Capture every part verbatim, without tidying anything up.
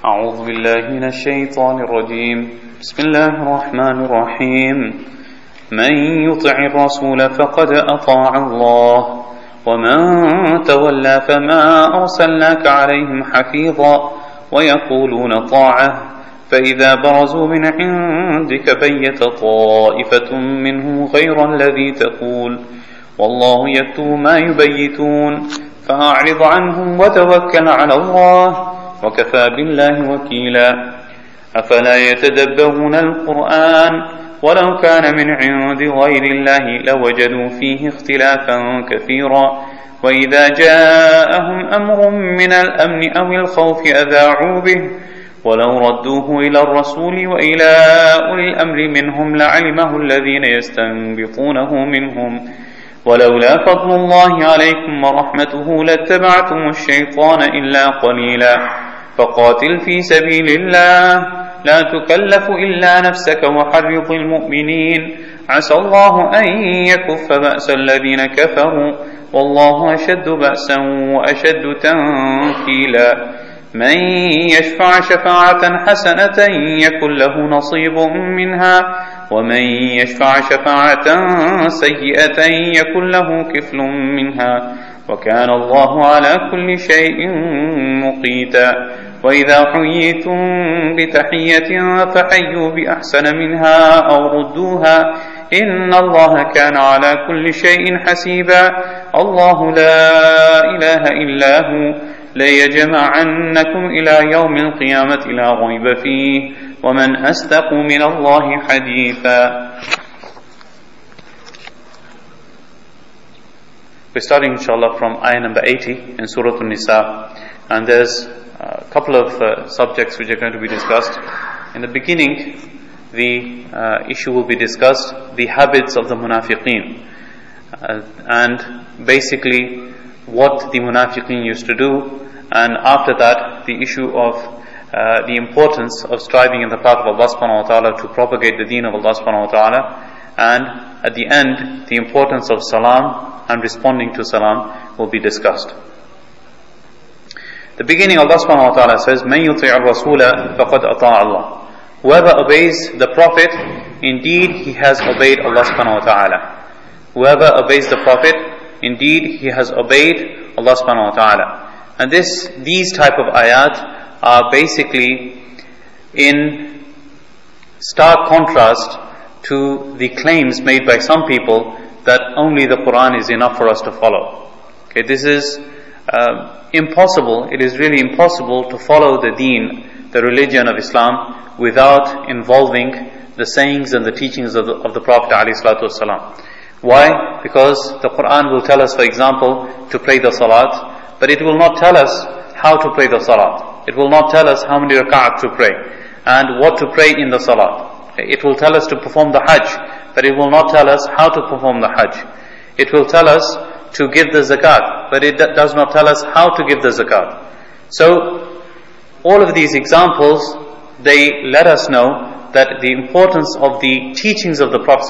أعوذ بالله من الشيطان الرجيم بسم الله الرحمن الرحيم من يطع الرسول فقد أطاع الله ومن تولى فما أرسلناك عليهم حفيظا ويقولون طاعة فإذا برزوا من عندك بيت طائفة منهم غير الذي تقول والله يكتب ما يبيتون فأعرض عنهم وتوكل على الله وكفى بالله وكيلا أفلا يتدبرون القرآن ولو كان من عند غير الله لوجدوا فيه اختلافا كثيرا وإذا جاءهم أمر من الأمن أو الخوف أذاعوا به ولو ردوه إلى الرسول وإلى أولي الأمر منهم لعلمه الذين يستنبطونه منهم ولولا فضل الله عليكم ورحمته لاتبعتم الشيطان إلا قليلا فقاتل في سبيل الله لا تكلف إلا نفسك وحرض المؤمنين عسى الله أن يكف بأس الذين كفروا والله أشد بأسا وأشد تنكيلا من يشفع شفاعة حسنة يكن له نصيب منها ومن يشفع شفاعة سيئة يكن له كفل منها وكان الله على كل شيء مقيتا وإذا حييتم بتحية فحيوا بأحسن منها أو ردوها إن الله كان على كل شيء حسيبا الله لا إله إلا هو ليجمعنكم إلى يوم القيامة لا ريب فيه ومن أصدق من الله حديثا. We're starting inshallah from ayah number eighty in Surah An-Nisa, and there's a couple of uh, subjects which are going to be discussed. In the beginning, the uh, issue will be discussed, the habits of the munafiqeen, uh, and basically what the munafiqeen used to do, and after that the issue of uh, the importance of striving in the path of Allah subhanahu wa ta'ala to propagate the deen of Allah subhanahu wa ta'ala, and at the end the importance of salam and responding to salam will be discussed. The beginning, Allah subhanahu wa ta'ala says, مَن يُطِعِ الرَّسُولَ فَقَدْ أَطَاعَ اللَّهِ. Whoever obeys the Prophet, indeed he has obeyed Allah subhanahu wa ta'ala. Whoever obeys the Prophet, indeed he has obeyed Allah subhanahu wa ta'ala. And this, these type of ayat are basically in stark contrast to the claims made by some people that only the Quran is enough for us to follow. Okay, this is uh, impossible. It is really impossible to follow the deen, the religion of Islam, without involving the sayings and the teachings of the, of the Prophet ﷺ. Why? Because the Quran will tell us, for example, to pray the salat, but it will not tell us how to pray the salat. It will not tell us how many rak'at to pray and what to pray in the salat. It will tell us to perform the hajj, but it will not tell us how to perform the hajj. It will tell us to give the zakat, but it does not tell us how to give the zakat. So, all of these examples, they let us know that the importance of the teachings of the Prophet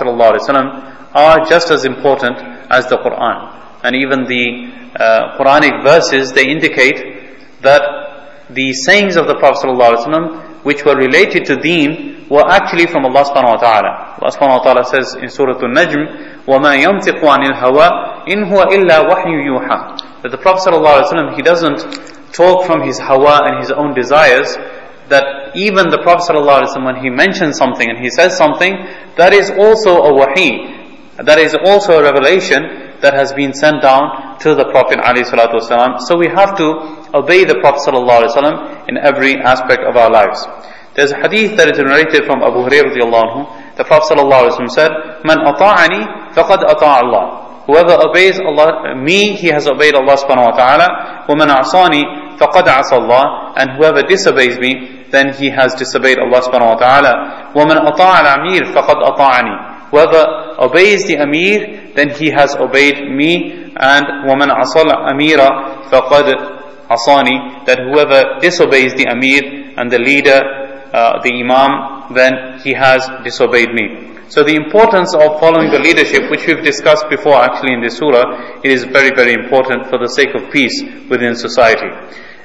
ﷺ are just as important as the Quran. And even the uh, Quranic verses, they indicate that the sayings of the Prophet ﷺ, which were related to deen, were actually from Allah subhanahu wa ta'ala. Allah subhanahu wa ta'ala says in Surah An-Najm, وَمَا يَنْطِقُ عَنِ الْهَوَىٰ إِنْ هُوَ إِلَّا وَحْيُ يُوحَىٰ. That the Prophet ﷺ, he doesn't talk from his hawa and his own desires, that even the Prophet ﷺ, when he mentions something and he says something, that is also a wahi, that is also a revelation that has been sent down to the Prophet ﷺ. So we have to obey the Prophet ﷺ in every aspect of our lives. There's a hadith that is narrated from Abu Hurairah radiallahu anhu. The Prophet ﷺ said, "Man ata'ani faqad ata'a Allah." Whoever obeys Allah, me, he has obeyed Allah subhanahu wa ta'ala. وَمَنْ عَصَانِي فَقَدْ عَصَى اللَّهِ. And whoever disobeys me, then he has disobeyed Allah subhanahu wa ta'ala. وَمَنْ أَطَاعَ الْأَمِيرِ فَقَدْ أَطَاعَنِي. Whoever obeys the Amir, then he has obeyed me. And وَمَنْ عَصَى الْأَمِيرَ فَقَدْ عَصَانِي. That whoever disobeys the Amir and the leader, uh, the Imam, then he has disobeyed me. So the importance of following the leadership, which we've discussed before actually in this surah, it is very, very important for the sake of peace within society.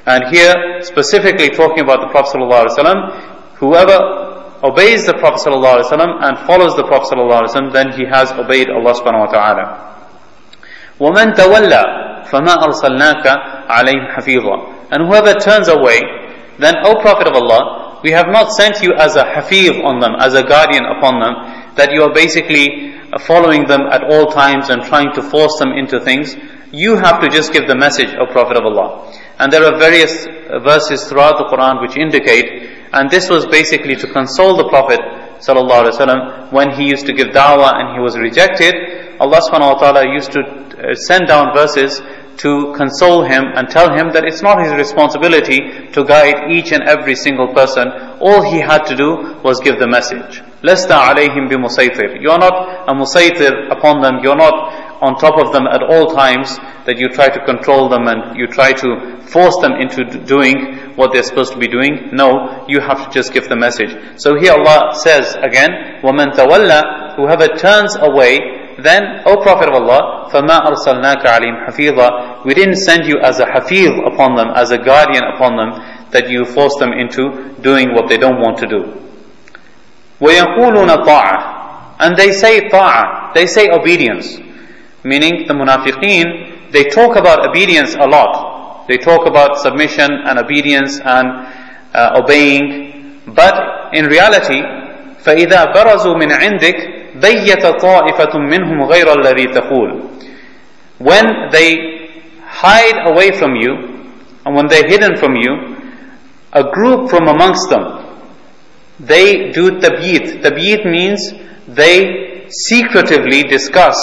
And here, specifically talking about the Prophet ﷺ, whoever obeys the Prophet ﷺ and follows the Prophet ﷺ, then he has obeyed Allah subhanahu wa ta'ala. وَمَنْ تَوَلَّى فَمَا أَرْسَلْنَاكَ عَلَيْهِمْ حَفِيظًا. And whoever turns away, then, O Prophet of Allah, we have not sent you as a hafiz on them, as a guardian upon them, that you are basically following them at all times and trying to force them into things. You have to just give the message, O Prophet of Allah. And there are various verses throughout the Quran which indicate, and this was basically to console the Prophet sallallahu alaihi wasallam when he used to give da'wah and he was rejected. Allah subhanahu wa ta'ala used to send down verses to console him and tell him that it's not his responsibility to guide each and every single person. All he had to do was give the message. Lasta alayhim bi musaytir. You're not a musaytir upon them. You're not on top of them at all times, that you try to control them and you try to force them into doing what they're supposed to be doing. No, you have to just give the message. So here Allah says again, وَمَنْ تَوَلَّى, whoever turns away, then, O Prophet of Allah, فَمَا أَرْسَلْنَاكَ عَلَيْهِمْ حَفِيظًا, we didn't send you as a hafiz upon them, as a guardian upon them, that you force them into doing what they don't want to do. وَيَقُولُونَ طَاعَةً, and they say ta'ah, they say obedience. Meaning the munafiqeen, they talk about obedience a lot. They talk about submission and obedience and uh, obeying. But in reality, فَإِذَا بَرَزُوا مِنْ عِنْدِكَ بَيَّتَ طَائِفَةٌ مِّنْهُمْ غَيْرَ الَّذِي تَقُولُ. When they hide away from you, and when they're hidden from you, a group from amongst them, they do tabyit. Tabyit means they secretively discuss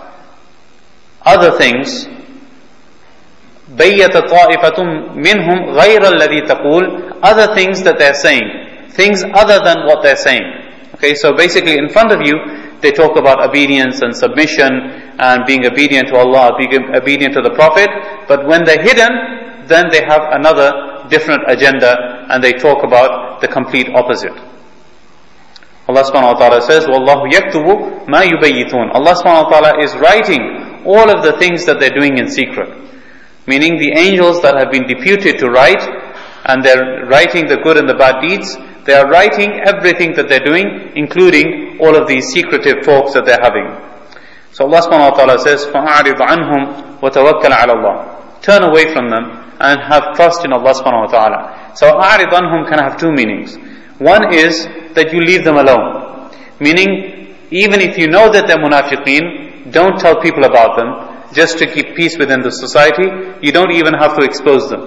other things. بَيَّتَ طَائِفَةٌ مِّنْهُمْ غَيْرَ الَّذِي تَقُولُ, other things that they're saying, things other than what they're saying. Okay, so basically in front of you, they talk about obedience and submission and being obedient to Allah, being obedient to the Prophet, but when they're hidden, then they have another different agenda and they talk about the complete opposite. Allah subhanahu wa ta'ala says, وَاللَّهُ يَكْتُبُ مَا يُبَيِّتُونَ. Allah subhanahu wa ta'ala is writing all of the things that they're doing in secret. Meaning the angels that have been deputed to write, and they're writing the good and the bad deeds, they are writing everything that they're doing, including all of these secretive talks that they're having. So Allah subhanahu wa ta'ala says, فَأَعْرِضْ عَنْهُمْ وَتَوَكَّلْ عَلَى اللَّهِ. Turn away from them and have trust in Allah subhanahu wa ta'ala. So أَعْرِضْ عَنْهُمْ can have two meanings. One is that you leave them alone. Meaning, even if you know that they're munafiqeen, don't tell people about them, just to keep peace within the society. You don't even have to expose them.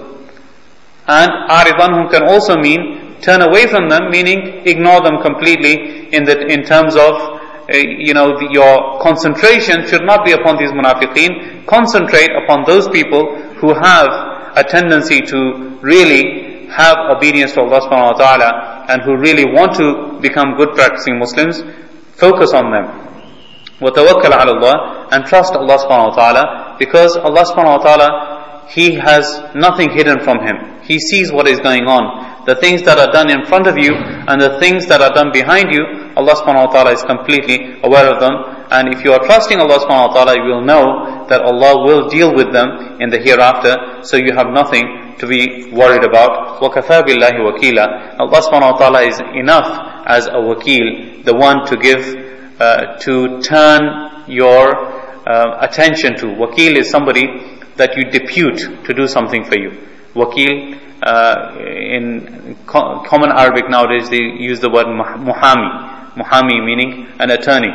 And أَعْرِضْ عَنْهُمْ can also mean turn away from them, meaning ignore them completely in the in terms of uh, you know the, your concentration should not be upon these munafiqeen. Concentrate upon those people who have a tendency to really have obedience to Allah subhanahu wa ta'ala and who really want to become good practicing Muslims. Focus on them. وَتَوَكَّلْ عَلَى اللَّهِ, and trust Allah subhanahu wa ta'ala, because Allah subhanahu wa ta'ala, He has nothing hidden from Him. He sees what is going on. The things that are done in front of you and the things that are done behind you, Allah subhanahu wa ta'ala is completely aware of them. And if you are trusting Allah subhanahu wa ta'ala, you will know that Allah will deal with them in the hereafter, so you have nothing to be worried about. وَكَفَى بِاللَّهِ وَكِيلًا. Allah subhanahu wa ta'ala is enough as a wakil, the one to give, uh, to turn your uh, attention to. Wakil is somebody that you depute to do something for you. Wakil, uh, in co- common Arabic nowadays, they use the word muhami. Muhami meaning an attorney.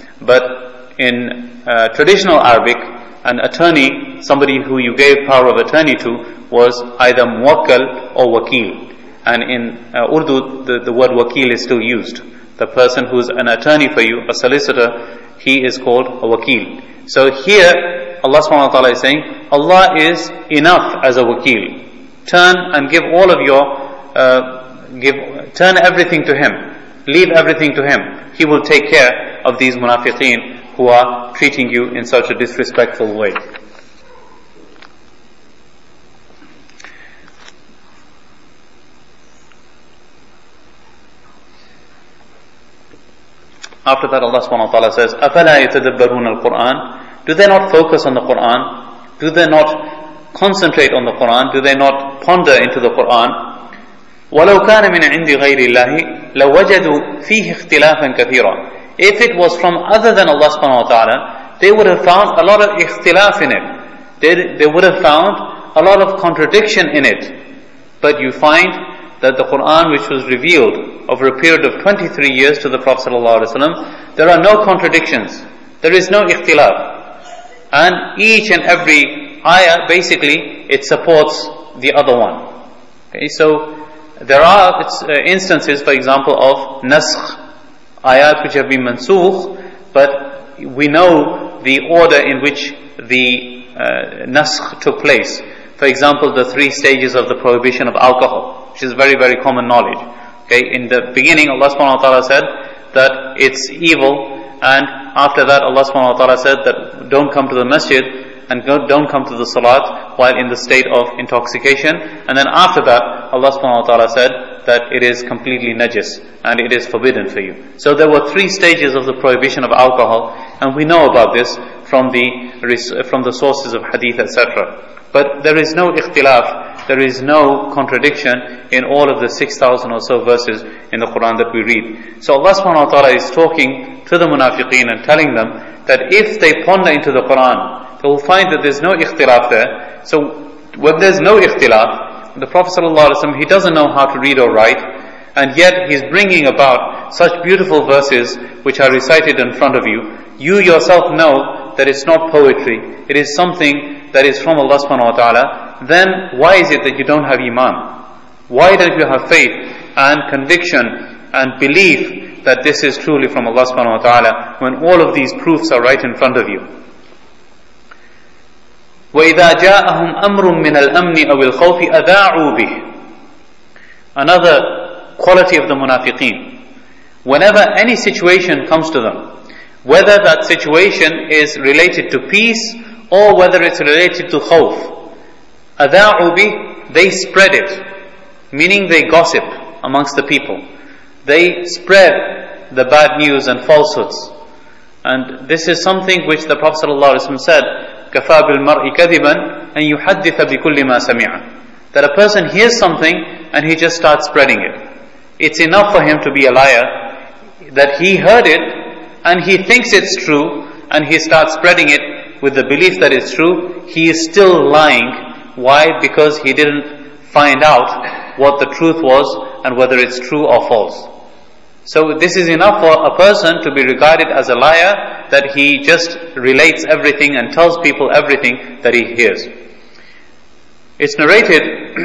But in uh, traditional Arabic, an attorney, somebody who you gave power of attorney to, was either muwakkal or wakil. And in uh, Urdu, the, the word wakil is still used. The person who's an attorney for you, a solicitor, he is called a wakil. So here, Allah subhanahu wa ta'ala is saying, Allah is enough as a wakil. Turn and give all of your, uh, give, turn everything to Him. Leave everything to Him. He will take care of these munafiqeen who are treating you in such a disrespectful way. After that, Allah subhanahu wa ta'ala says, أَفَلَا يَتَدَبَّرُونَ الْقُرْآنِ. Do they not focus on the Qur'an? Do they not concentrate on the Qur'an? Do they not ponder into the Quran, وَلَوْ كَانَ مِنْ عِنْدِ غَيْرِ اللَّهِ لَوَجَدُوا فِيهِ اخْتِلَافًا كَثِيرًا. If it was from other than Allah subhanahu wa ta'ala, they would have found a lot of ikhtilaf in it. They, they would have found a lot of contradiction in it. But you find that the Quran, which was revealed over a period of twenty-three years to the Prophet ﷺ, there are no contradictions. There is no ikhtilaf. And each and every ayah, basically, it supports the other one. Okay, so there are uh, instances, for example, of naskh, ayat which have been mansukh, but we know the order in which the uh, naskh took place. For example, the three stages of the prohibition of alcohol, which is very, very common knowledge. Okay, in the beginning, Allah subhanahu wa ta'ala said that it's evil, and after that, Allah subhanahu wa ta'ala said that don't come to the masjid and don't come to the salat while in the state of intoxication. And then after that, Allah subhanahu wa ta'ala said that it is completely najis and it is forbidden for you. So there were three stages of the prohibition of alcohol, and we know about this from the from the sources of hadith, et cetera. But there is no ikhtilaf, there is no contradiction in all of the six thousand or so verses in the Quran that we read. So Allah subhanahu wa ta'ala is talking to the munafiqeen and telling them that if they ponder into the Quran, they will find that there's no ikhtilaf there. So when there's no ikhtilaf, the Prophet ﷺ, he doesn't know how to read or write, and yet he's bringing about such beautiful verses which are recited in front of you. You yourself know that it's not poetry, it is something that is from Allah subhanahu wa ta'ala. Then why is it that you don't have iman? Why don't you have faith and conviction and belief that this is truly from Allah subhanahu wa ta'ala when all of these proofs are right in front of you? وَإِذَا جَاءَهُمْ أَمْرٌ مِّنَ الْأَمْنِ أَوِ الْخَوْفِ أَذَاعُوا بِهِ. Another quality of the munafiqeen. Whenever any situation comes to them, whether that situation is related to peace or whether it's related to khawf, أَذَاعُوا بِهِ, they spread it, meaning they gossip amongst the people. They spread the bad news and falsehoods. And this is something which the Prophet ﷺ said, كَفَى بِالْمَرْءِ كَذِبًا أَنْ يُحَدِّثَ بِكُلِّ مَا سَمِعَ. That a person hears something and he just starts spreading it. It's enough for him to be a liar that he heard it and he thinks it's true and he starts spreading it with the belief that it's true. He is still lying. Why? Because he didn't find out what the truth was and whether it's true or false. So this is enough for a person to be regarded as a liar, that he just relates everything and tells people everything that he hears. It's narrated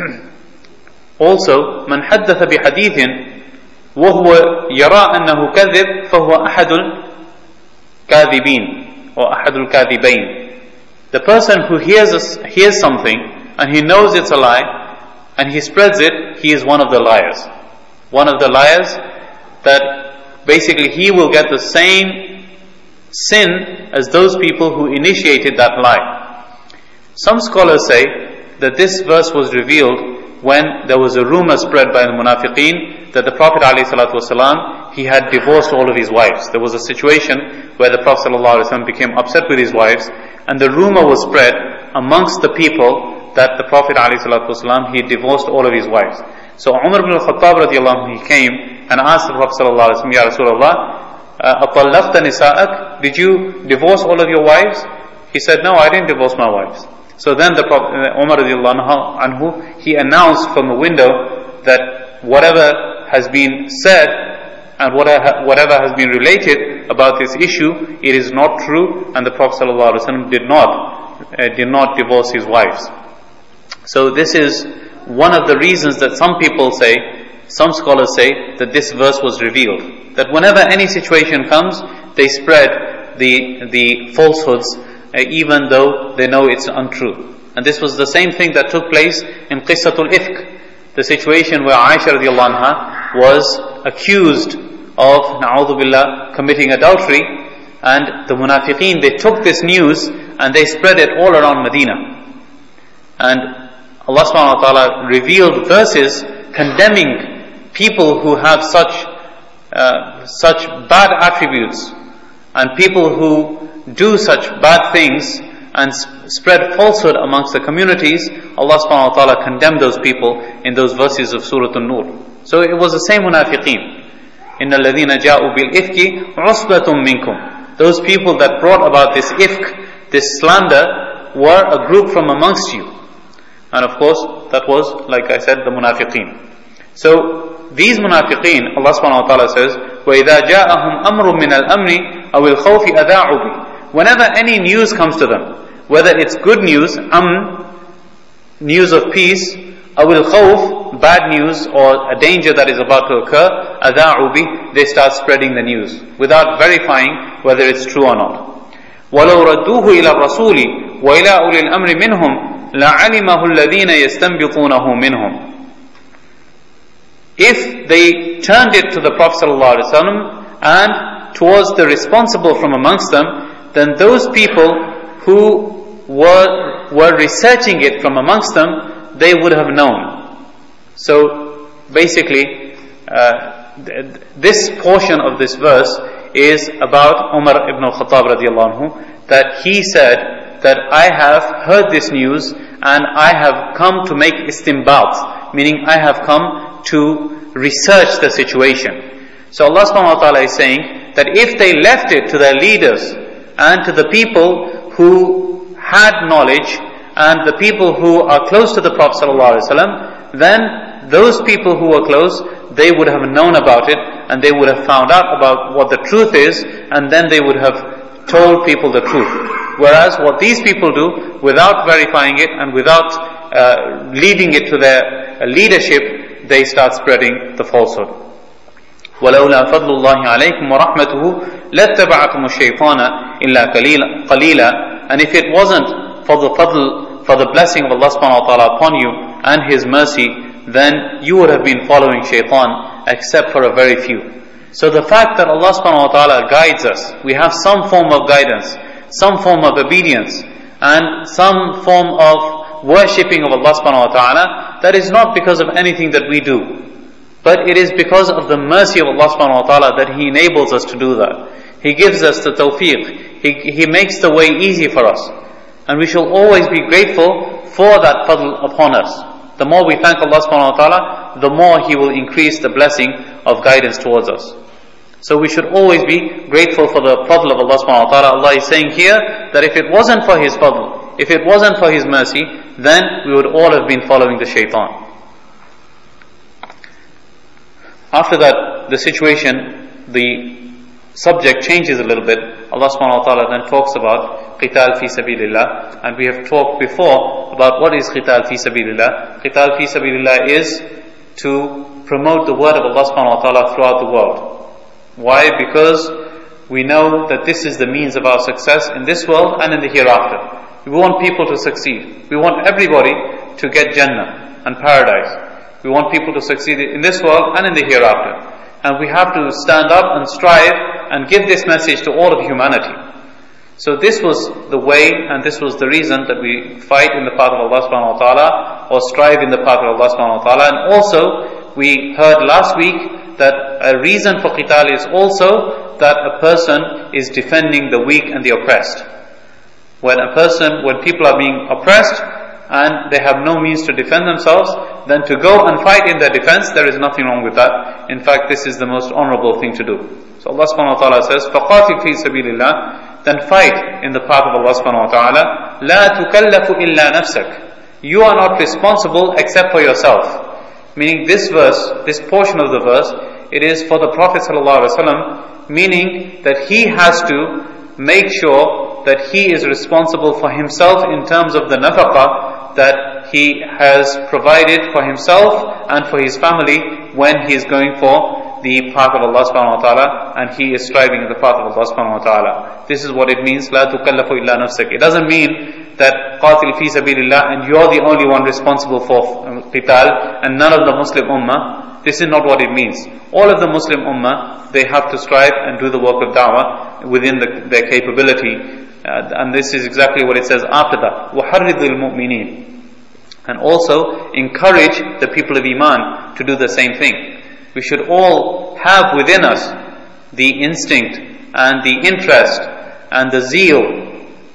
also, من حدث بحديث وهو يرى أنه كذب فهو أحد الكاذبين or أحد الكاذبين. The person who hears a, hears something and he knows it's a lie and he spreads it, he is one of the liars. One of the liars that basically he will get the same sin as those people who initiated that lie. Some scholars say that this verse was revealed when there was a rumor spread by the munafiqeen that the Prophet ﷺ, he had divorced all of his wives. There was a situation where the Prophet ﷺ became upset with his wives, and the rumor was spread amongst the people that the Prophet ﷺ, he divorced all of his wives. So Umar ibn al-Khattab radiallahu anhu, he came and asked the Prophet ﷺ, Ya Rasulullah, أَطَلَّقْتَ نِسَاءَكَ, did you divorce all of your wives? He said, no, I didn't divorce my wives. So then the Prophet, Umar radiallahu anhu, he announced from a window that whatever has been said and whatever, whatever has been related about this issue, it is not true, and the Prophet ﷺ did not, uh, did not divorce his wives. So this is one of the reasons that some people say, some scholars say, that this verse was revealed. That whenever any situation comes, they spread the the falsehoods, uh, even though they know it's untrue. And this was the same thing that took place in Qissatul Ifk, the situation where Aisha radiallahu anha was accused of, na'udhu billah, committing adultery, and the munafiqeen, they took this news and they spread it all around Medina. And Allah subhanahu wa ta'ala revealed verses condemning people who have such uh, such bad attributes and people who do such bad things and spread falsehood amongst the communities, Allah subhanahu wa ta'ala condemned those people in those verses of Surah An-Nur. So it was the same munafiqeen. إِنَّ الَّذِينَ جَاءُوا بِالْإِفْكِ عُصْبَةٌ مِّنْكُمْ. Those people that brought about this ifk, this slander, were a group from amongst you. And of course, that was, like I said, the munafiqeen. So, these munafiqeen, Allah subhanahu wa ta'ala says, وَإِذَا جَاءَهُمْ أَمْرٌ مِّنَ الْأَمْنِ أَوِ الْخَوْفِ أَذَاعُوا بِهِ. Whenever any news comes to them, whether it's good news, amn, news of peace, أَوِ الْخَوْفِ, bad news or a danger that is about to occur, أَذَاعُوا بِهِ, they start spreading the news without verifying whether it's true or not. وَلَوْ رَدُّوهُ إِلَى الرَّسُولِ وَإِلَى أُولِي الْأَمْرِ مِنْهُمْ لَعَلِمَهُ الَّذِينَ يَسْتَنبِطُونَهُ مِنْهُمْ. If they turned it to the Prophet ﷺ and towards the responsible from amongst them, then those people who were, were researching it from amongst them, they would have known. So basically, uh, th- this portion of this verse is about Umar ibn al-Khattab radiallahu anhu, that he said that I have heard this news and I have come to make istinbat, meaning I have come to research the situation. So Allah subhanahu wa ta'ala is saying that if they left it to their leaders and to the people who had knowledge and the people who are close to the Prophet sallallahu alaihi wasallam, then those people who were close, they would have known about it and they would have found out about what the truth is, and then they would have told people the truth. Whereas what these people do, without verifying it and without uh, leading it to their uh, leadership, they start spreading the falsehood. وَلَوْلَا فَضْلُ اللَّهِ عَلَيْكُمْ وَرَحْمَتُهُ لَاتَّبَعَتُمُ الشَّيْطَانَ إِلَّا قَلِيلًا. And if it wasn't for the fadl, for the blessing of Allah subhanahu wa ta'ala upon you and His mercy, then you would have been following shaitan except for a very few. So the fact that Allah subhanahu wa ta'ala guides us, we have some form of guidance, some form of obedience, and some form of worshipping of Allah subhanahu wa ta'ala, that is not because of anything that we do, but it is because of the mercy of Allah subhanahu wa ta'ala that He enables us to do that. He gives us the tawfiq, He, he makes the way easy for us, and we shall always be grateful for that fadl upon us. The more we thank Allah subhanahu wa ta'ala, the more He will increase the blessing of guidance towards us. So we should always be grateful for the fadl of Allah subhanahu wa ta'ala. Allah is saying here that if it wasn't for His fadl, if it wasn't for His mercy, then we would all have been following the shaitan. After that, the situation, the subject changes a little bit. Allah subhanahu wa ta'ala then talks about qital fi sabilillah, and we have talked before about what is qital fi sabilillah. Qital fi sabilillah is to promote the word of Allah subhanahu wa ta'ala throughout the world. Why? Because we know that this is the means of our success in this world and in the hereafter. We want people to succeed. We want everybody to get Jannah and paradise. We want people to succeed in this world and in the hereafter. And we have to stand up and strive and give this message to all of humanity. So this was the way and this was the reason that we fight in the path of Allah subhanahu wa ta'ala, or strive in the path of Allah subhanahu wa ta'ala. And also, we heard last week that a reason for qital is also that a person is defending the weak and the oppressed. When a person, when people are being oppressed and they have no means to defend themselves, then to go and fight in their defense, there is nothing wrong with that. In fact, this is the most honorable thing to do. So Allah subhanahu wa ta'ala says, فَقَاتِلْ فِي سَبِيلِ اللَّهِ, then fight in the path of Allah subhanahu wa ta'ala. لَا تُكَلَّفُ إِلَّا نَفْسَكَ, you are not responsible except for yourself. Meaning this verse, this portion of the verse, it is for the Prophet sallallahu alaihi wasallam, meaning that he has to make sure that he is responsible for himself in terms of the nafaqah that he has provided for himself and for his family when he is going for the path of Allah subhanahu wa ta'ala and he is striving in the path of Allah subhanahu wa ta'ala. This is what it means, لَا تُكَلَّفُ إِلَّا نَفْسَكَ. It doesn't mean that قَاتِلْ فِي سَبِيلِ اللَّهِ and you're the only one responsible for qital and none of the Muslim ummah. This is not what it means. All of the Muslim ummah, they have to strive and do the work of da'wah within the, their capability. Uh, and this is exactly what it says after that. وَحَرِّضِ الْمُؤْمِنِينَ, and also encourage the people of Iman to do the same thing. We should all have within us the instinct and the interest and the zeal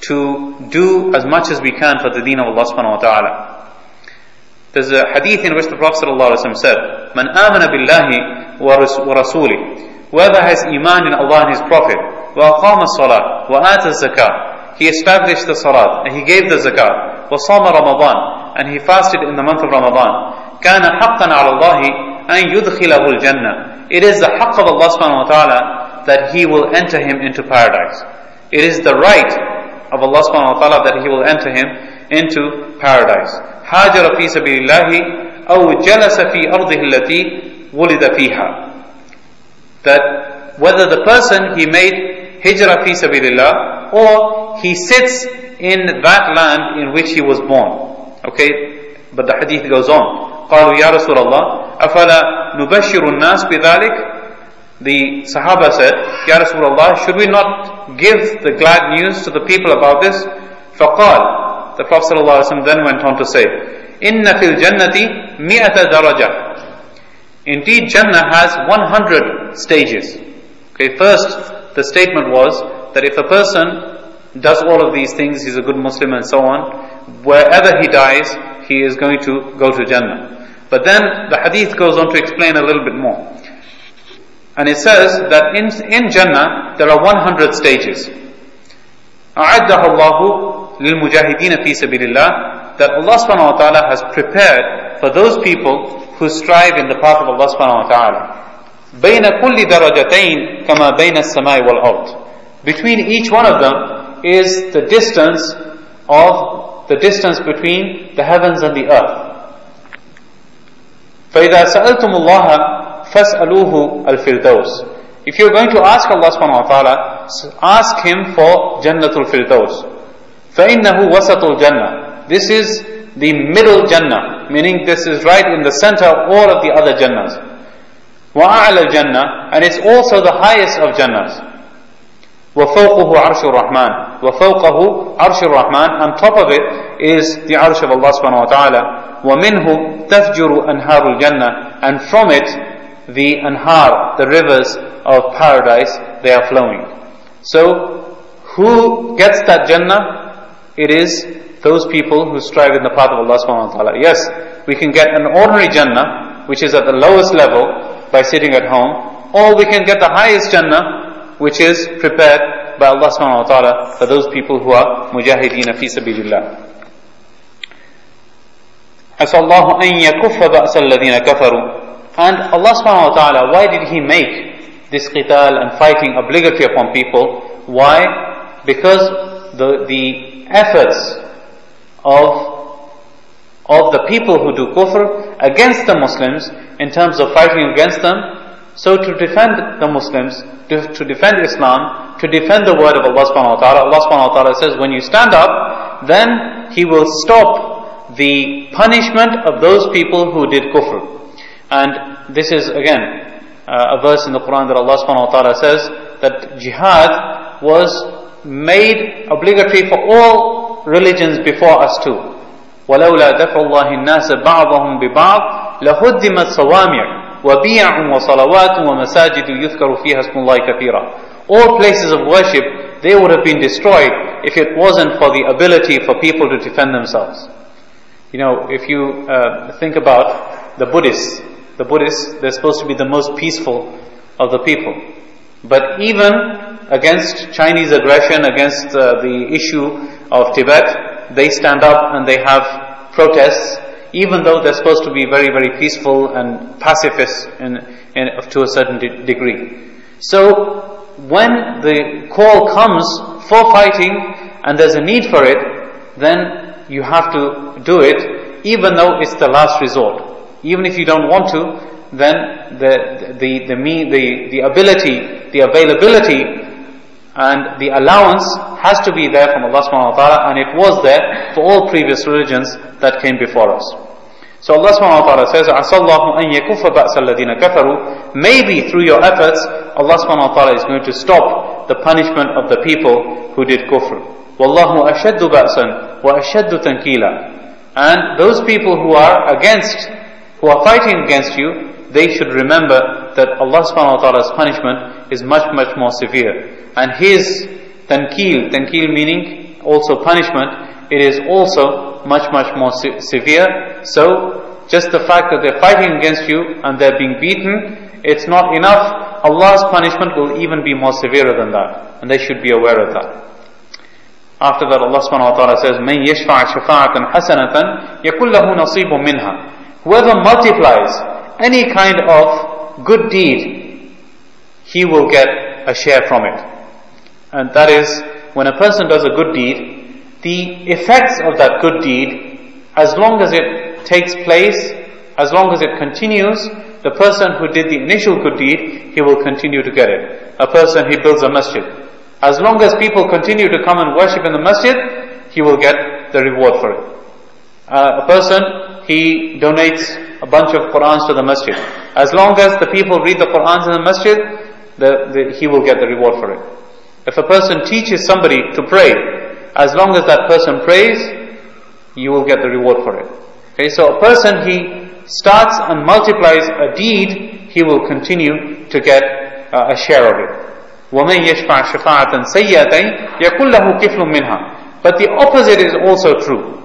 to do as much as we can for the deen of Allah subhanahu wa ta'ala. There's a hadith in which the Prophet ﷺ said, "Man amana billahi wa rasuli." Whoever has iman in Allah and His Prophet, wa aqama as-salat, wa ata az-zakah, he established the salat and he gave the zakat, wa sama Ramadan, and he fasted in the month of Ramadan, kana haqqan ala Allah an yudkhilahu al-jannah. It is the haqq of Allah subhanahu wa ta'ala that He will enter him into paradise. It is the right of Allah subhanahu wa ta'ala that He will enter him into paradise. Hajara fi sabilillahi aw jalasa fi ardihi allati wulida fiha. That whether the person he made hijrah fi sabilillah or he sits in that land in which he was born. Okay, but the hadith goes on. قالوا يا رسول الله أفلا نبشر الناس بذلك. The Sahaba said, Ya Rasulullah, should we not give the glad news to the people about this? فقال, the Prophet ﷺ then went on to say, إن في الجنة مئة درجة. Indeed, Jannah has one hundred stages. Okay, first, the statement was that if a person does all of these things, he's a good Muslim and so on, wherever he dies, he is going to go to Jannah. But then the hadith goes on to explain a little bit more. And it says that in, in Jannah there are one hundred stages. أَعَدَّهَا اللَّهُ لِلْمُجَاهِدِينَ فِي سَبِيلِ اللَّهِ. That Allah subhanahu wa ta'ala has prepared for those people who strive in the path of Allah subhanahu wa ta'ala. بَيْنَ كُلِّ دَرَجَتَيْنِ كَمَا بَيْنَ السَّمَاءِ وَالْأَرْضِ. Between each one of them is the distance of the distance between the heavens and the earth. فَإِذَا سَأَلْتُمُ اللَّهَ فَاسْأَلُوهُ الْفِرْدَوْسِ. If you're going to ask Allah subhanahu wa ta'ala, ask Him for Jannatul Firdaus. فَإِنَّهُ وَسَطُ الْجَنَّةِ. This is the middle Jannah, meaning this is right in the center of all of the other Jannahs. وَأَعْلَى الْجَنَّةِ. And it's also the highest of Jannahs. وَفَوْقُهُ عَرْشُ الرَّحْمَنِ. وَفَوْقَهُ عَرْشُ الرَّحْمَنِ. On top of it is the arsh of Allah subhanahu wa ta'ala. وَمِنْهُ تَفْجُرُ أَنْهَارُ الْجَنَّةِ. And from it, the anhar, the rivers of paradise, they are flowing. So, who gets that Jannah? It is those people who strive in the path of Allah subhanahu wa ta'ala. Yes, we can get an ordinary Jannah, which is at the lowest level, by sitting at home, or we can get the highest Jannah, which is prepared by Allah subhanahu wa ta'ala for those people who are mujahideen fi sabilillah. Asallahu an yakuffa ba'sa alladhina kafaru. And Allah subhanahu wa ta'ala, why did He make this qital and fighting obligatory upon people? Why? Because the, the efforts of, of the people who do kufr against the Muslims, in terms of fighting against them, so to defend the Muslims, to, to defend Islam, to defend the word of Allah subhanahu wa ta'ala, Allah subhanahu wa ta'ala says, when you stand up, then He will stop the punishment of those people who did kufr. And this is again uh, a verse in the Quran that Allah subhanahu wa ta'ala says that jihad was made obligatory for all religions before us too. وَلَوْلَا دَفْعُ اللَّهِ النَّاسَ بَعْضَهُمْ بِبَعْضٍ لَهُدِّمَتْ صَوَامِعُ وَبِيَعٌ وَصَلَوَاتٌ وَمَسَاجِدُ يُذْكَرُ فِيهَا اسْمُ اللَّهِ كَثِيرًا. All places of worship, they would have been destroyed if it wasn't for the ability for people to defend themselves. You know, if you uh, think about the Buddhists, The Buddhists, they're supposed to be the most peaceful of the people. But even against Chinese aggression, against uh, the issue of Tibet, they stand up and they have protests, even though they're supposed to be very, very peaceful and pacifist in, in, to a certain de- degree. So, when the call comes for fighting and there's a need for it, then you have to do it, even though it's the last resort. Even if you don't want to, then the the the the, the, the ability, the availability, and the allowance has to be there from Allah subhanahu wa ta'ala, and it was there for all previous religions that came before us. So Allah subhanahu wa ta'ala says, Asallahu an yakuffa ba'sa alladhina kafaru. Maybe through your efforts, Allah subhanahu wa ta'ala is going to stop the punishment of the people who did kufr. Wallahu ashaddu ba'san wa ashaddu tankila. And those people who are against who are fighting against you, they should remember that Allah subhanahu wa ta'ala's punishment is much, much more severe. And His tankeel, tankeel meaning also punishment, it is also much much more se- severe. So just the fact that they're fighting against you and they're being beaten, it's not enough. Allah's punishment will even be more severe than that, and they should be aware of that. After that, Allah subhanahu wa ta'ala says, مَنْ يَشْفَعَ شَفَاعَةً حَسَنَةً يَكُنْ لَهُ نَصِيبٌ مِنْهَا. Whoever multiplies any kind of good deed, he will get a share from it. And that is, when a person does a good deed, the effects of that good deed, as long as it takes place, as long as it continues, the person who did the initial good deed, he will continue to get it. A person, he builds a masjid. As long as people continue to come and worship in the masjid, he will get the reward for it. Uh, a person, he donates a bunch of Qur'ans to the masjid. As long as the people read the Qur'ans in the masjid, the, the, he will get the reward for it. If a person teaches somebody to pray, as long as that person prays, you will get the reward for it. Okay, so a person, he starts and multiplies a deed, he will continue to get uh, a share of it. وَمَنْ يَشْفَعْ شَفَاعَةً سَيِّئَةً يَكُنْ لَهُ كِفْلٌ مِنْهَا. But the opposite is also true.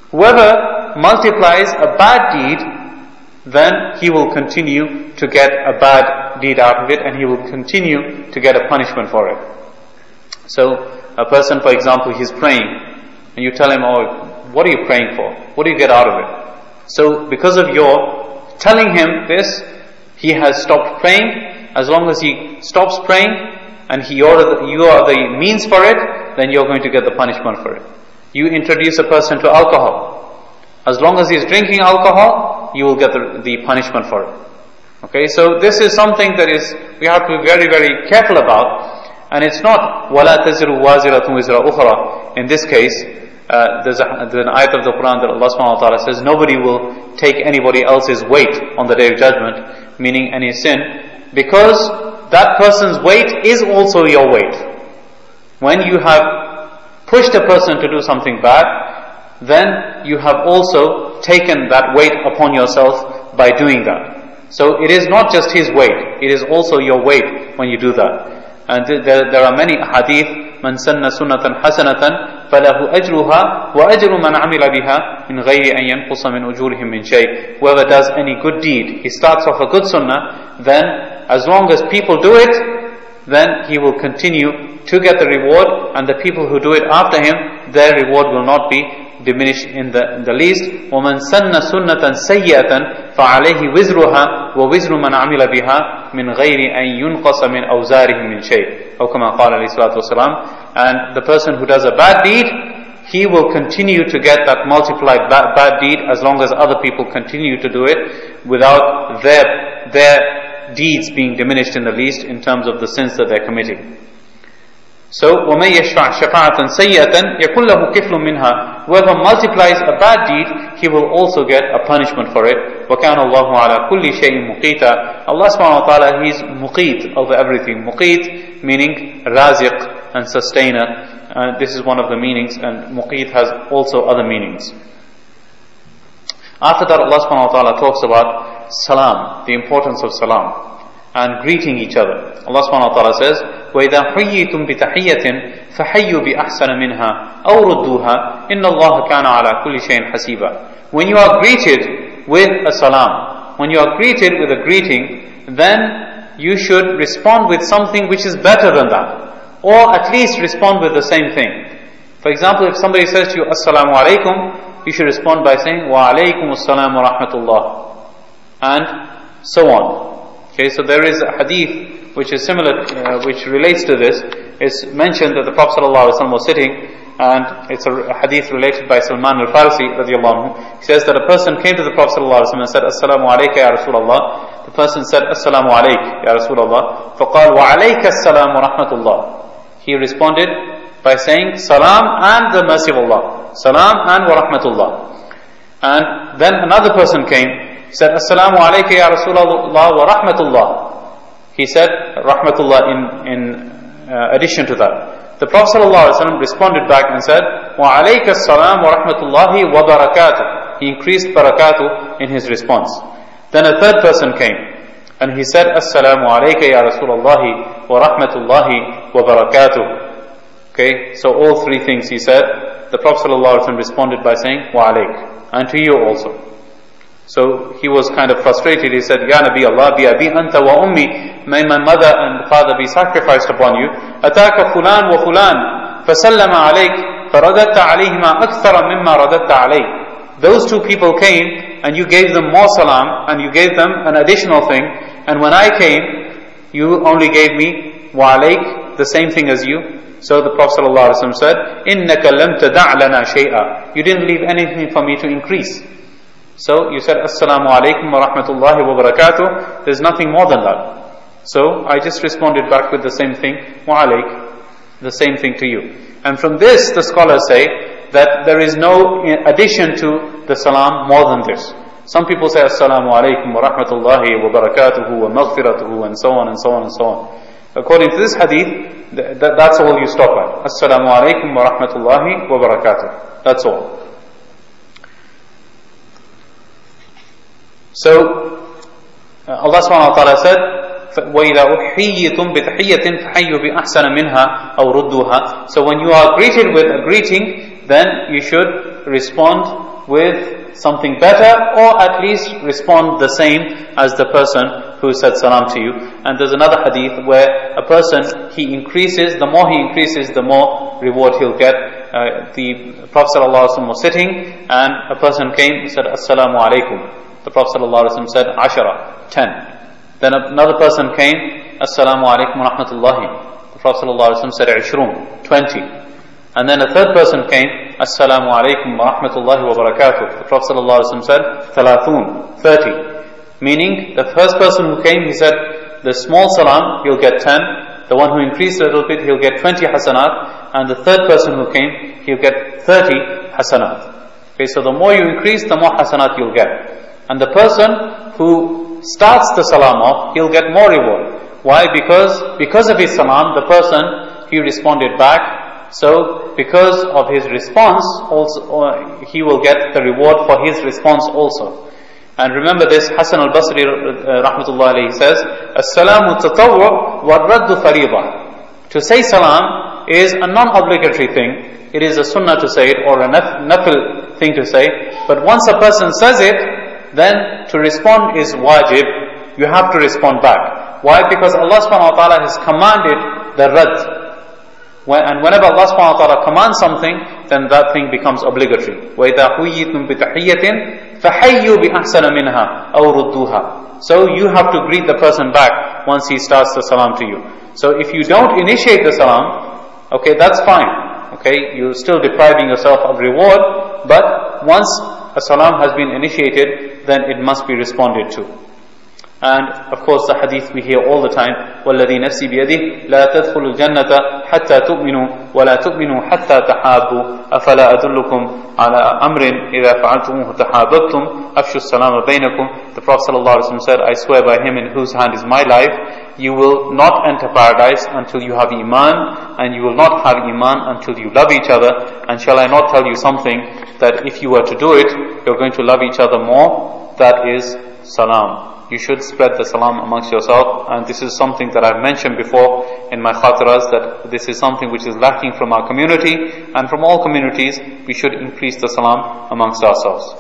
Whoever multiplies a bad deed, then he will continue to get a bad deed out of it, and he will continue to get a punishment for it. So, a person, for example, he's praying, and you tell him, oh, what are you praying for? What do you get out of it? So, because of your telling him this, he has stopped praying. As long as he stops praying, and he are the, you are the means for it, then you're going to get the punishment for it. You introduce a person to alcohol. As long as he's drinking alcohol, you will get the, the punishment for it. Okay, so this is something that is, we have to be very, very careful about. And it's not, وَلَا تَزِرُ وَازِرَةٌ وِزْرَ أُخْرَى. In this case, uh, there's, a, there's an ayat of the Quran that Allah subhanahu wa ta'ala says, nobody will take anybody else's weight on the day of judgment, meaning any sin, because that person's weight is also your weight. When you have pushed a person to do something bad, then you have also taken that weight upon yourself by doing that. So it is not just his weight, it is also your weight when you do that. And th- there, there are many hadith, من سن سنة حسنة فله أجرها وأجر من عمل بها من غير أن ينقص من أجورهم من شيء. Whoever does any good deed, he starts off a good sunnah, then as long as people do it, then he will continue to get the reward, and the people who do it after him, their reward will not be diminished in the, in the least. وَمَنْ سَنَّ سُنَّةً سَيِّئَةً فَعَلَيْهِ وِزْرُهَا وَوِزْرُ مَنْ عَمِلَ بِهَا مِنْ غَيْرِ أَنْ يُنْقَصَ مِنْ أَوْزَارِهِمْ مِنْ شَيْءٍ. أو كما قال عليه الصلاة والسلام. And the person who does a bad deed, he will continue to get that multiplied bad, bad deed as long as other people continue to do it, without their their deeds being diminished in the least in terms of the sins that they're committing. So, وَمَنْ يَشْفَعْ شَفَاعَةً سَيِّئَةً يَكُنْ لَهُ كِفْلٌ مِنْهَا. Whoever multiplies a bad deed, he will also get a punishment for it. وَكَانَ اللَّهُ عَلَى كُلِّ شَيْءٍ مُقِيتًا. Allah subhanahu wa ta'ala, He's muqeet over everything. Muqeet meaning raziq and sustainer. Uh, this is one of the meanings, and muqeet has also other meanings. After that, Allah subhanahu wa ta'ala talks about salam, the importance of salam, and greeting each other. Allah subhanahu wa ta'ala says, وَإِذَا حُيِّيتُمْ بِتَحِيَّةٍ فَحَيُّوا بِأَحْسَنَ مِنْهَا أَوْ رُدُّوهَا إِنَّ اللَّهَ كَانَ عَلَى كُلِّ شَيْءٍ حَسِيبًا. When you are greeted with a salam, when you are greeted with a greeting, then you should respond with something which is better than that, or at least respond with the same thing. For example, if somebody says to you, Assalamu alaikum, you should respond by saying, Wa alaikum assalam wa rahmatullah, and so on. Okay, so there is a hadith which is similar, uh, which relates to this. It's mentioned that the Prophet ﷺ was sitting, and it's a hadith related by Salman al-Farsi radiallahu anhu. He says that a person came to the Prophet ﷺ and said, Assalamu alayka ya Rasulullah. The person said, Assalamu alayk ya Rasulullah. فَقَالْ وَعَلَيْكَ السَّلَامُ وَرَحْمَةُ اللَّهِ. He responded by saying, Salam and the mercy of Allah. Salam and wa rahmatullah. And then another person came. He said, Assalamu alayka ya Rasulullah wa rahmatullah. He said, Rahmatullah in, in uh, addition to that. The Prophet ﷺ responded back and said, Wa alayka salam wa rahmatullahi wa barakatuh. He increased barakatuh in his response. Then a third person came, and he said, Assalamu alayka ya Rasulullah wa rahmatullahi wa barakatuh. Okay, so all three things he said. The Prophet ﷺ responded by saying, wa alayk, and to you also. So he was kind of frustrated. He said, Ya Nabi Allah, bi abi anta wa ummi, may my mother and father be sacrificed upon you. Ataka fulan wa fulan, fasallama alayk, faradatta alayhima akthara mimma radatta alayk. Those two people came, and you gave them more salam, and you gave them an additional thing, and when I came, you only gave me wa alayk, the same thing as you. So the Prophet ﷺ said, إِنَّكَ لَمْ تَدَعْ لَنَا شَيْئًا. You didn't leave anything for me to increase. So you said, Assalamu alaikum wa rahmatullahi wa barakatuh. There's nothing more than that. So I just responded back with the same thing, wa alayk, the same thing to you. And from this, the scholars say that there is no addition to the salam more than this. Some people say, Assalamu alaikum wa rahmatullahi wa barakatuhu wa maghfiratuhu, and so on and so on and so on. According to this hadith, th- th- that's all you stop at. Assalamu alaikum wa rahmatullahi wa barakatuh. That's all. So, uh, Allah subhanahu wa ta'ala said, وَإِذَا أُحِيِّتُمْ بِتَحِيَّةٍ فَحَيُّوا بِأَحْسَنَ مِنْهَا أَوْ رُدُّوهَا. So when you are greeted with a greeting, then you should respond with something better, or at least respond the same as the person who said salam to you. And there's another hadith where a person, he increases, the more he increases, the more reward he'll get. Uh, the Prophet ﷺ was sitting, and a person came and said, Assalamu alaikum. The Prophet ﷺ said, Ashara, ten. Then another person came, Assalamu alaikum wa rahmatullahi. The Prophet ﷺ said, Ishrun, twenty. And then a third person came, Assalamu alaikum wa rahmatullahi wa barakatuh. The Prophet ﷺ said, Thalathun, thirty. Meaning, the first person who came, he said, the small salam, he'll get ten. The one who increased a little bit, he'll get twenty hasanat. And the third person who came, he'll get thirty hasanat. Okay, so the more you increase, the more hasanat you'll get. And the person who starts the salam off, he'll get more reward. Why? Because, because of his salam, the person, he responded back. So, because of his response, also, he will get the reward for his response also. And remember this, Hasan al-Basri uh, rahmatullah alayhi says, As-salamu tatawwu wa-raddu fariḍah. To say salam is a non-obligatory thing. It is a sunnah to say it, or a nafil thing to say. But once a person says it, then to respond is wajib. You have to respond back. Why? Because Allah subhanahu wa ta'ala has commanded the rad. When, and whenever Allah subhanahu wa ta'ala commands something, then that thing becomes obligatory. وَإِذَا حُيِّيتُمْ بِتَحِيَّةٍ فَحَيُّوا بِأَحْسَنَ مِنْهَا أَوْ رُدُّوهَا. So you have to greet the person back once he starts the salam to you. So if you don't initiate the salam, okay, that's fine. Okay, you're still depriving yourself of reward, but once a salam has been initiated, then it must be responded to. And of course the hadith we hear all the time, وَالَّذِي نَفْسِي بِيَدِهِ لَا تَدْخُلُوا الْجَنَّةَ حَتَّى تُؤْمِنُوا وَلَا تُؤْمِنُوا حَتَّى تَحَابُوا أَفَلَا أَدُلُّكُمْ عَلَى أَمْرٍ إِذَا فَعَلْتُمُوهُ تَحَابَبْتُمْ أَفْشُوا السَّلَامَ بَيْنَكُمْ. The Prophet ﷺ said, I swear by him in whose hand is my life, you will not enter paradise until you have iman, and you will not have iman until you love each other. And shall I not tell you something that if you were to do it, you're going to love each other more? That is salam. You should spread the salam amongst yourself, and this is something that I've mentioned before in my khatiras, that this is something which is lacking from our community, and from all communities, we should increase the salam amongst ourselves.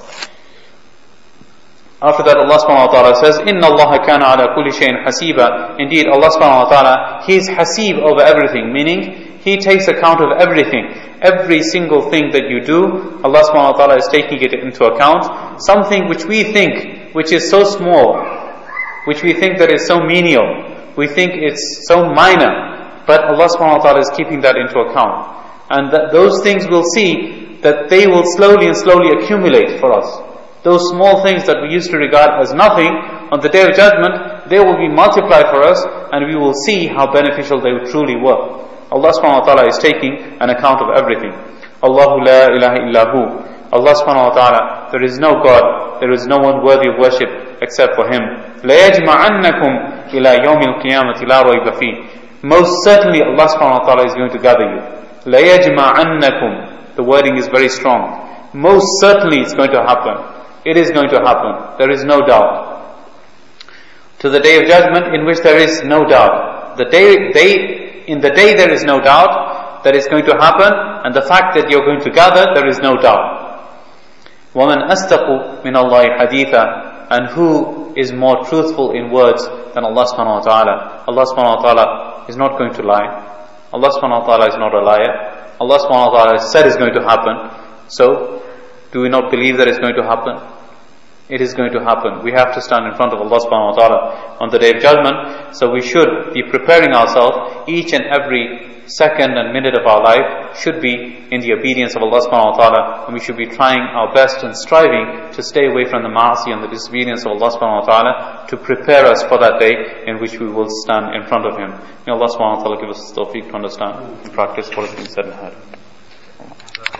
After that, Allah subhanahu wa ta'ala says, إِنَّ اللَّهَ كَانَ عَلَى كُلِّ شَيْءٍ حَسِيبًا. Indeed, Allah subhanahu wa ta'ala, He is hasib over everything, meaning He takes account of everything. Every single thing that you do, Allah subhanahu wa ta'ala is taking it into account. Something which we think, which is so small, which we think that is so menial, we think it's so minor, but Allah subhanahu wa ta'ala is keeping that into account. And that those things we'll see that they will slowly and slowly accumulate for us. Those small things that we used to regard as nothing, on the Day of Judgment, they will be multiplied for us, and we will see how beneficial they truly were. Allah subhanahu wa ta'ala is taking an account of everything. Allahu la ilaha illahu. Allah subhanahu wa ta'ala, there is no God, there is no one worthy of worship except for Him. لَيَجْمَعَنَّكُمْ إِلَى يَوْمِ الْقِيَامَةِ لَا رَيْبَ فِيهِ. Most certainly Allah subhanahu wa ta'ala is going to gather you. لَيَجْمَعَنَّكُمْ. The wording is very strong. Most certainly it's going to happen. It is going to happen. There is no doubt. To the Day of Judgment in which there is no doubt. The day, day, in the day there is no doubt. that is going to happen, and the fact that you're going to gather, there is no doubt. وَمَنْ أَصْدَقُ مِنَ اللَّهِ حَدِيثًا, and who is more truthful in words than Allah subhanahu wa ta'ala? Allah subhanahu wa ta'ala is not going to lie. Allah subhanahu wa ta'ala is not a liar. Allah subhanahu wa ta'ala said it's going to happen. So, do we not believe that it's going to happen? It is going to happen. We have to stand in front of Allah subhanahu wa ta'ala on the Day of Judgment. So we should be preparing ourselves. Each and every second and minute of our life should be in the obedience of Allah subhanahu wa ta'ala. And we should be trying our best and striving to stay away from the ma'asi and the disobedience of Allah subhanahu wa ta'ala, to prepare us for that day in which we will stand in front of Him. May Allah subhanahu wa ta'ala give us the tawfiq to understand and practice what has been said and heard.